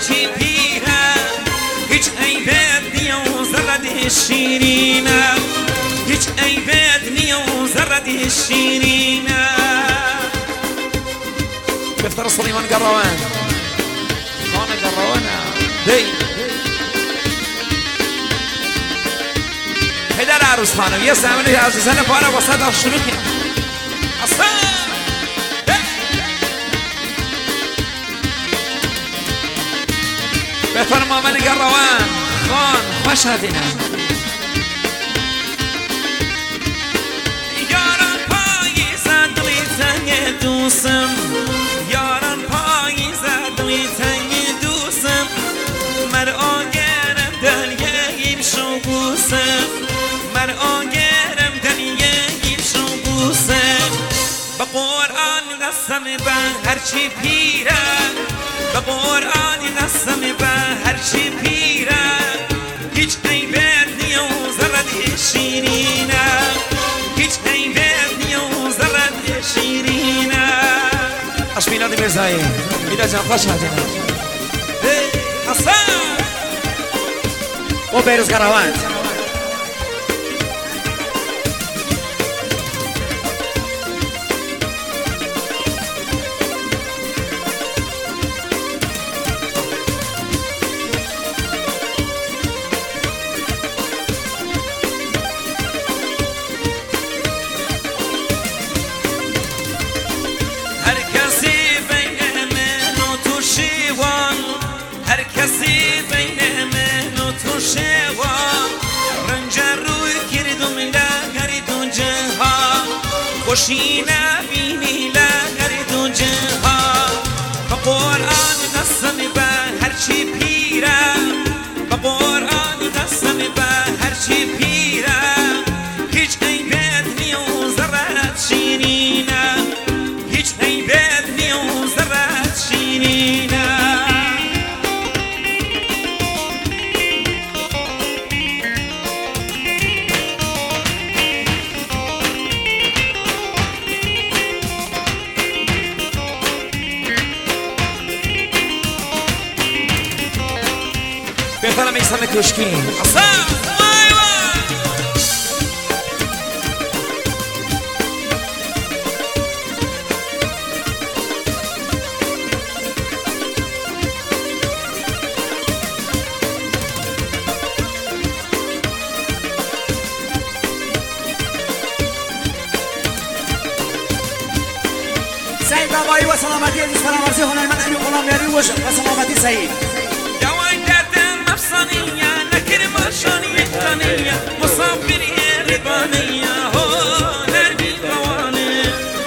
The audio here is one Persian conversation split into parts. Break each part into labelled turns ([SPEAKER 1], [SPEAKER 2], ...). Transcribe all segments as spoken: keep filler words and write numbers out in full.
[SPEAKER 1] هرچی پیره هیچ عیبت نیو زرد شیرینه هیچ عیبت نیو زرد شیرینه بفتر سلیمان قروان خان قروانه دی پدر عروس خانم یه زمینی عزیزان پاره با صدا شروع کنیم اصلا بفرم آمن قروان خان خوش هدینه یاران پاییزه دوی تنگ دوستم یاران پاییزه دوی تنگ دوستم مرا گرم دنیه شو بوسم مرا گرم دنیه شو بوسم با قرآن قسم به هرچی پیره با قرآن قسم به هرچی پیره هیچ عیبت نیو زرد شیرینه هیچ عیبت نیو زرد شیرینه اش میلاد مرزایی میلاد جان خوش هدینه حسن و بیروز قروان هر کسی بین من و تو شوا رنج روی کردم لگری دو جهان خوشی نبینی لگری دو جهان با قرآن قسم به هرچی پیره با قرآن قسم به هرچی پیره هیچ عیبت نیو زرد شیرینه هیچ عیبت نیو زرد شیرینه بهترم ایسان کشکی اصلا
[SPEAKER 2] سعید آقایی و سلامتی عزیز فرامرزی هنرمند امین غلامیاری و سلامتی سعید
[SPEAKER 1] ثانية نكر ما شانية ثانية مصابرية ربانية هو نرمي قواني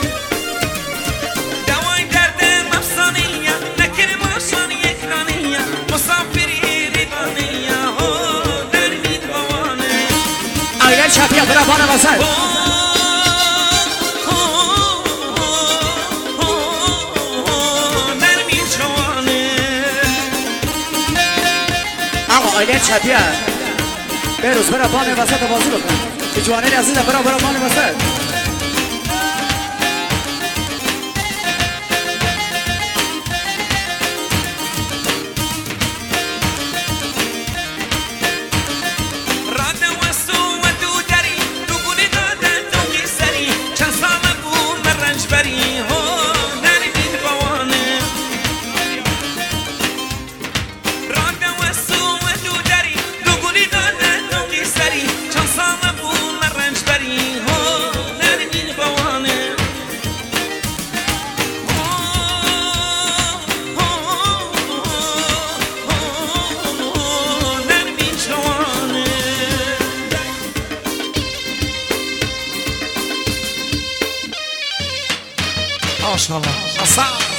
[SPEAKER 1] دواي درد مفصانية نكر ما شانية ثانية مصابرية ربانية هو نرمي قواني
[SPEAKER 2] أغير شافية برافانا وصل آیلین چپیه بیروز برا پانه وسط بازی بکن که جوانه عزیزه برا برا پانه وسط
[SPEAKER 1] راده و سو و دو دری دو گولی داده دو قیسری چند ساله بود من رنج بری ها نرمید بوانه راده و سو و دو دری دو گولی داده دو قیسری چند ساله بود من رنج بری ها نرمید بوانه نرمید جوانه ما شاء الله